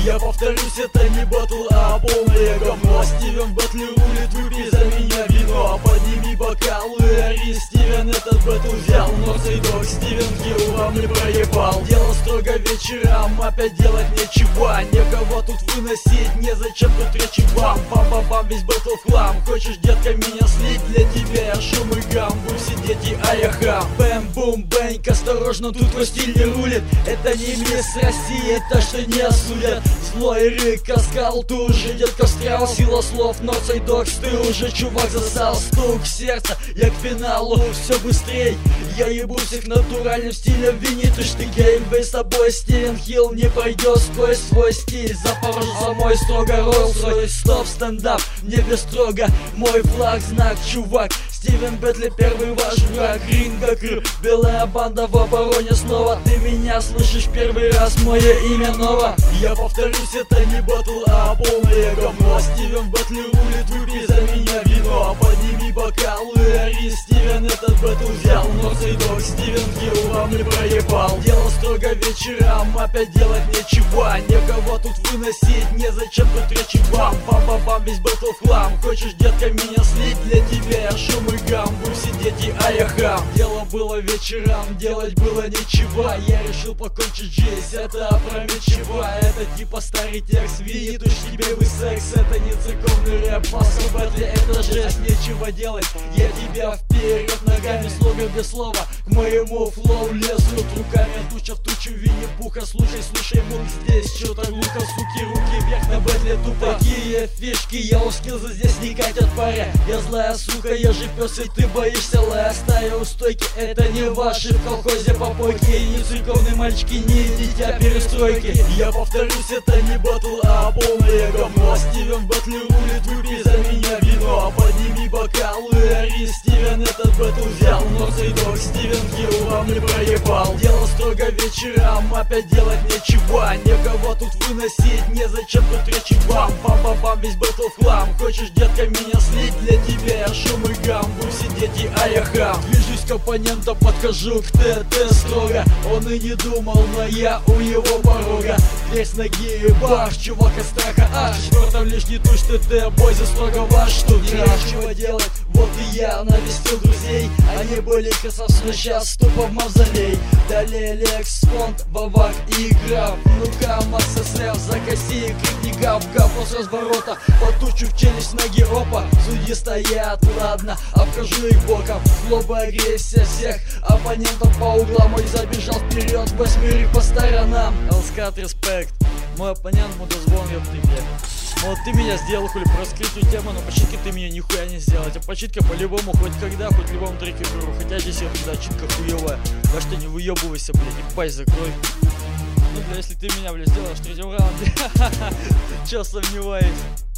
Я повторюсь, это не батл, а полное говно. Стивен в батле рулит, выпей за меня вино. Подними бокалы, ори, Стивен этот батл взял. Норсайдог, Стивен Хилл вам не проебал. Дело строго вечерам, опять делать нечего. Некого тут выносить, незачем тут речи вам. Бам-бам-бам, весь батл в хлам. Хочешь, детка, меня слить? Для тебя я шум и гам. Вы все дети, а я хам. Бэм-бум-бэнк, осторожно, тут твой стиль не рулит. Это не мисс России, это что не осудят. Злой рык, оскал, ты уже детка встрял. Сила слов, Норсайдокс, ты уже чувак засал. Стук сердца, я к финалу, все быстрей. Я ебу всех натуральным стилем, винит уж ты геймбей. С тобой Стивен Хилл не пройдет сквозь свой стиль. Запорожца мой строго Роллс-Ройс. Стоп, стендап, мне без строго. Мой флаг, знак, чувак. Стивен Бэтли первый ваш враг. Ринга Крю, белая банда в обороне снова. Ты меня слышишь первый раз, мое имя Нова. Я повторюсь, это не батл, а полное говно. Стивен Бэтли рулит, выпей за меня вино. Подними бокалы, ори, Стивен этот бэтл взял. Норсайдог, Стивен Хилл вам не проебал. Дело строго вечерам, опять делать нечего. Некого тут выносить, незачем тут речи вам. Бам-бам-бам, весь бэтл в хлам. Хочешь, детка, меня слить? Для тебя я шум и гам. Вы все дети, а я хам. Дело было вечерам, делать было нечего. Я решил покончить жизнь, это опрометчиво. Это типа старый текст, видит уж тебе вы секс. Это не церковный рэп, маска в бэтле, это жесть. Нечего делать, я тебя вперед ногами, слога без слова. К моему флоу лезут руками, туча в тучу Винни-Пуха. Слушай, мук, здесь что-то глухо, суки, руки вверх на бэтле тупо. Такие фишки, я у скилза здесь не катят паря. Я злая сука, я же пес, и ты боишься лая. Стая у стойки, это не ваши в колхозе попойки. И не церковные мальчики, не дитя перестройки. Я повторюсь, это не батл, а полное говно. Стивен Бэтли рулит, выпей за меня вино. Подними бокалы, ори, Стивен этот бэтл взял. Норсайдог, Стивен Хилл вам не проебал. Дело строго вечерам, опять делать нечего. Некого тут выносить, незачем тут речи вам. Бам-бам-бам, весь бэтл в хлам. Хочешь, детка, меня слить? Для тебя я шум и гам. Вы все дети, а я хам. Движусь к оппоненту, подхожу к ТТ строго. Он и не думал, но я у его порога. Дверь с ноги и бах, чувак от страха аж. Четвертом лишний туш ТТ, бой за строго ваш тут. Нечего делать, вот и я навестил друзей. Они были красавцы, но сейчас тупо в мавзолей. Далее Лекс, Фонд, Вавак и Граф. Ну-ка, Макс СР, закоси, крикни гав. Гав с разворота, потучу в челюсть ноги, опа. Судьи стоят, ладно, обхожу их боком. Злоба, агрессия всех оппонентов по углам. Мой забежал вперед, восьмерик по сторонам. Элскат, респект, мой оппонент мудозвон, ёпты, блядь. Вот ты меня сделал, хули, про скрытую тему, но почитки ты меня нихуя не сделал. А почитка по-любому, хоть когда, хоть в любом треке беру. Хотя здесь я всегда читка хуевая. Да что не выебывайся, блядь, и пасть закрой. Ну, бля, если ты меня, бля, сделаешь в третьем раунде, чё сомневаюсь.